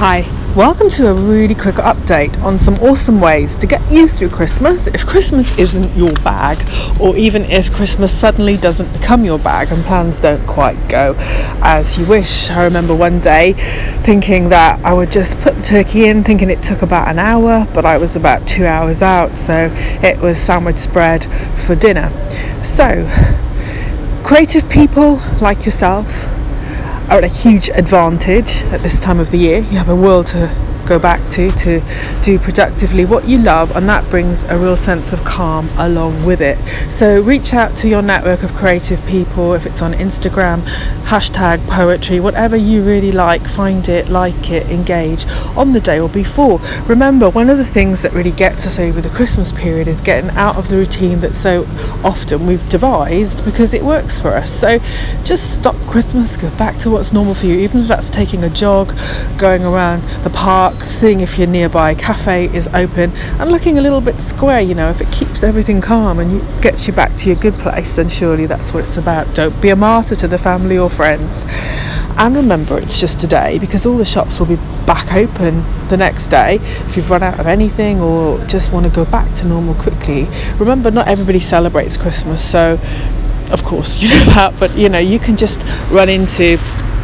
Hi, welcome to a really quick update on some awesome ways to get you through Christmas if Christmas isn't your bag, or even if Christmas suddenly doesn't become your bag and plans don't quite go as you wish. I remember one day thinking that I would just put the turkey in, thinking it took about an hour, but I was about 2 hours out, so it was sandwich spread for dinner. So, creative people like yourself are at a huge advantage at this time of the year. You have a world to go back to do productively what you love, and that brings a real sense of calm along with it. So reach out to your network of creative people. If it's on Instagram, hashtag poetry, whatever you really like, find it, like it, engage on the day or before. Remember, one of the things that really gets us over the Christmas period is getting out of the routine that so often we've devised because it works for us. So just stop Christmas, go back to what's normal for you, even if that's taking a jog, going around the park, seeing if your nearby cafe is open, and looking a little bit square. If it keeps everything calm and gets you back to your good place, then surely that's what it's about. Don't be a martyr to the family or friends. And remember, it's just a day, because all the shops will be back open the next day. If you've run out of anything or just want to go back to normal quickly, remember, not everybody celebrates Christmas, so of course you know that, but you can just run into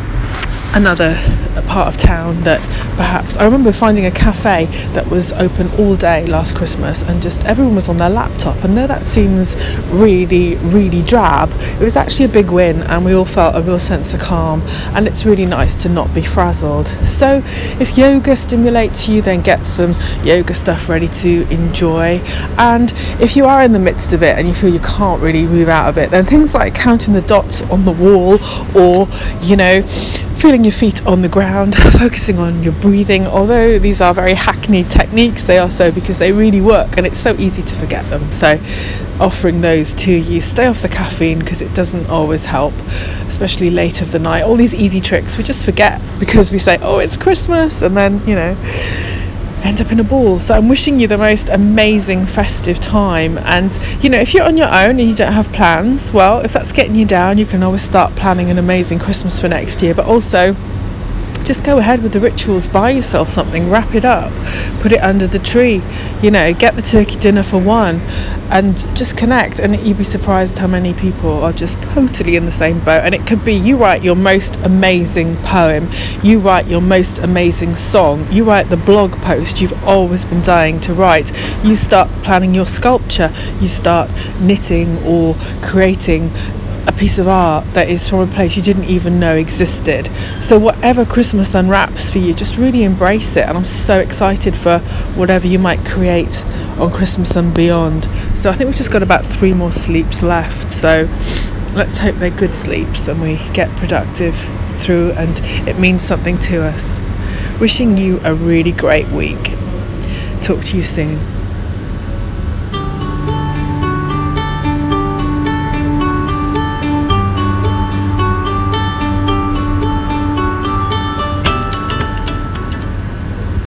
another part of town that perhaps. I remember finding a cafe that was open all day last Christmas, and just everyone was on their laptop, and though that seems really, really drab, it was actually a big win, and we all felt a real sense of calm, and it's really nice to not be frazzled. So if yoga stimulates you, then get some yoga stuff ready to enjoy. And if you are in the midst of it and you feel you can't really move out of it, then things like counting the dots on the wall, or feeling your feet on the ground, focusing on your breathing. Although these are very hackneyed techniques, they are so because they really work, and it's so easy to forget them. So offering those to you. Stay off the caffeine, because it doesn't always help, especially late of the night. All these easy tricks we just forget because we say, oh, it's Christmas, and then end up in a ball. So I'm wishing you the most amazing festive time. And if you're on your own and you don't have plans, well, if that's getting you down, you can always start planning an amazing Christmas for next year. But also, just go ahead with the rituals. Buy yourself something, wrap it up, put it under the tree, get the turkey dinner for one, and just connect. And you'd be surprised how many people are just totally in the same boat. And it could be you write your most amazing poem, you write your most amazing song, you write the blog post you've always been dying to write, you start planning your sculpture, you start knitting or creating a piece of art that is from a place you didn't even know existed. So whatever Christmas unwraps for you, just really embrace it. And I'm so excited for whatever you might create on Christmas and beyond. So I think we've just got about 3 more sleeps left, so let's hope they're good sleeps and we get productive through and it means something to us. Wishing you a really great week. Talk to you soon.